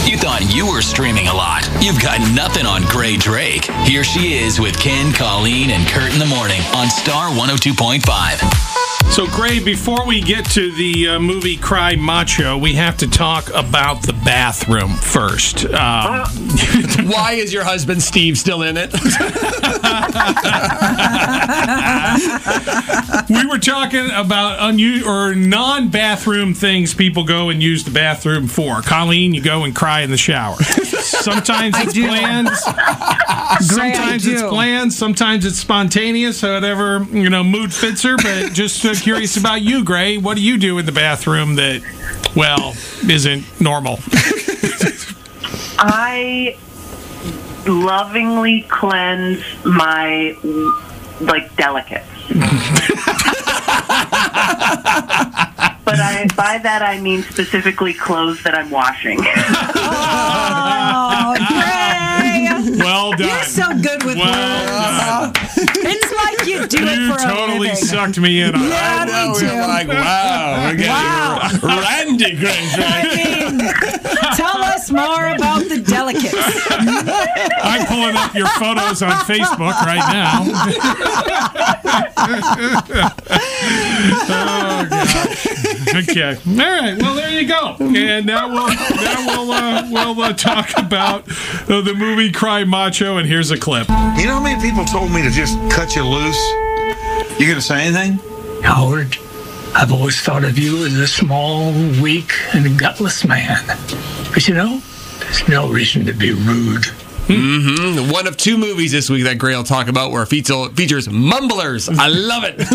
You thought you were streaming a lot. You've got nothing on Gray Drake. Here she is with Ken, Colleen, and Kurt in the morning on Star 102.5. So, Gray, before we get to the movie Cry Macho, we have to talk about the bathroom first. Why is your husband Steve still in it? We were talking about non-bathroom things people go and use the bathroom for. Colleen, you go and cry in the shower. Sometimes it's planned. Sometimes it's planned. Sometimes it's spontaneous. Whatever mood fits her. But just curious about you, Gray. What do you do in the bathroom that, isn't normal? I lovingly cleanse my delicates. But by that I mean specifically clothes that I'm washing. Oh, Gray! Well done. You're so good with words. It's like you do it for a totally living. sucked me in on it. Yeah, me too. We're like, wow, we're getting Randy Gray Drake. Tell us more about the delicates. I'm pulling up your photos on Facebook right now. Oh, gosh. Okay. All right. Well, there you go. And now we'll talk about the movie Cry Macho, and here's a clip. You know how many people told me to just cut you loose? You gonna say anything? Howard, I've always thought of you as a small, weak, and gutless man. But there's no reason to be rude. Mm-hmm. One of two movies this week that Gray will talk about where it features mumblers. I love it.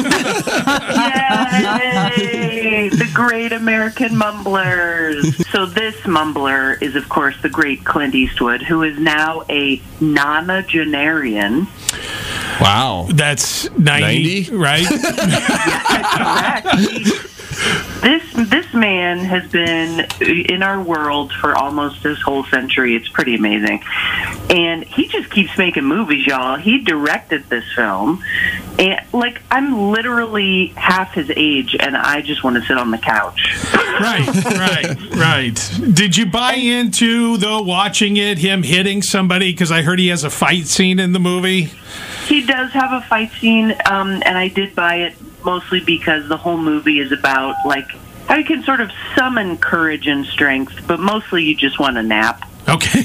Yay! The great American mumblers. So this mumbler is, of course, the great Clint Eastwood, who is now a nonagenarian. Wow. That's 90? Right? Yeah, correct. This man has been in our world for almost this whole century. It's pretty amazing. And he just keeps making movies, y'all. He directed this film. And, I'm literally half his age, and I just want to sit on the couch. Right. Did you buy into, though, watching it, him hitting somebody? Because I heard he has a fight scene in the movie. He does have a fight scene, and I did buy it mostly because the whole movie is about, how you can sort of summon courage and strength, but mostly you just want a nap. Okay.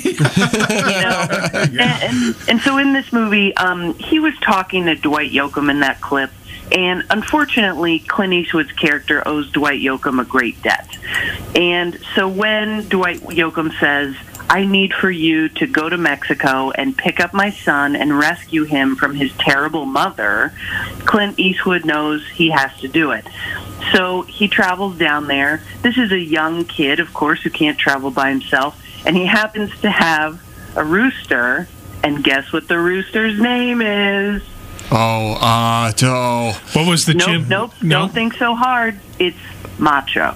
And so in this movie, he was talking to Dwight Yoakam in that clip, and unfortunately, Clint Eastwood's character owes Dwight Yoakam a great debt. And so when Dwight Yoakam says, I need for you to go to Mexico and pick up my son and rescue him from his terrible mother, Clint Eastwood knows he has to do it. So he travels down there. This is a young kid, of course, who can't travel by himself, and he happens to have a rooster, and guess what the rooster's name is? Oh, Otto. What was the chimp? Nope. Don't think so hard. It's Macho.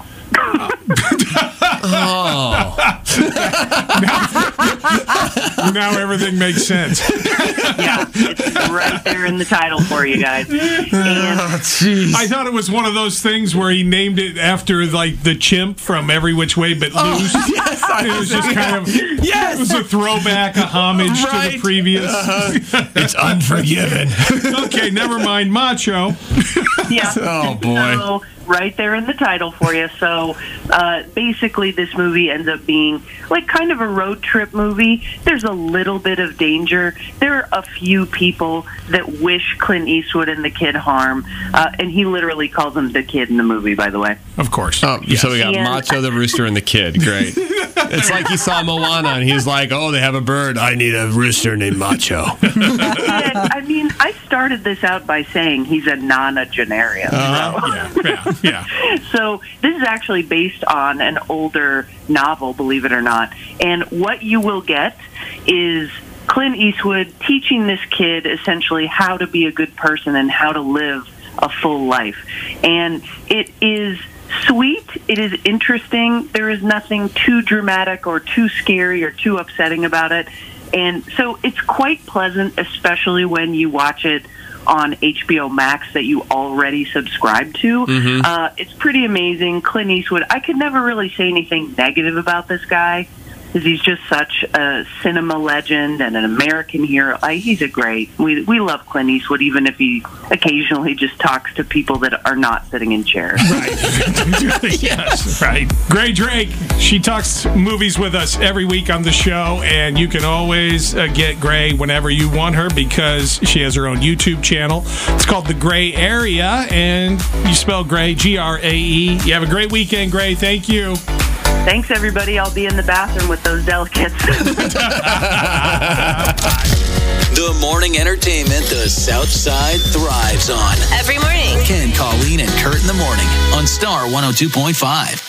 Now everything makes sense. Yeah, it's right there in the title for you guys. I thought it was one of those things where he named it after the chimp from Every Which Way But Loose. Yes, it was just kind of it was a throwback, a homage to the previous. It's Unforgiven. Okay, never mind, Macho. Yeah. Oh boy. So, right there in the title for you. So basically this movie ends up being kind of a road trip movie. There's a little bit of danger. There are a few people that wish Clint Eastwood and the kid harm, and he literally calls him the kid in the movie, by the way. Of course. So we got Macho, the rooster, and the kid. Great. It's like he saw Moana and he's like, oh, they have a bird. I need a rooster named Macho. I mean, I started this out by saying he's a nonagenarian. Yeah. So this is actually based on an older novel, believe it or not. And what you will get is Clint Eastwood teaching this kid essentially how to be a good person and how to live a full life. And it is sweet. It is interesting. There is nothing too dramatic or too scary or too upsetting about it. And so it's quite pleasant, especially when you watch it on HBO Max that you already subscribe to. Mm-hmm. It's pretty amazing. Clint Eastwood, I could never really say anything negative about this guy. because he's just such a cinema legend and an American hero. He's a great. We love Clint Eastwood, even if he occasionally just talks to people that are not sitting in chairs. Right. Yes. Right. Gray Drake. She talks movies with us every week on the show, and you can always get Gray whenever you want her because she has her own YouTube channel. It's called The Gray Area, and you spell Gray, Grae. You have a great weekend, Gray. Thank you. Thanks, everybody. I'll be in the bathroom with those delicates. The morning entertainment the South Side thrives on. Every morning. Ken, Colleen, and Kurt in the morning on Star 102.5.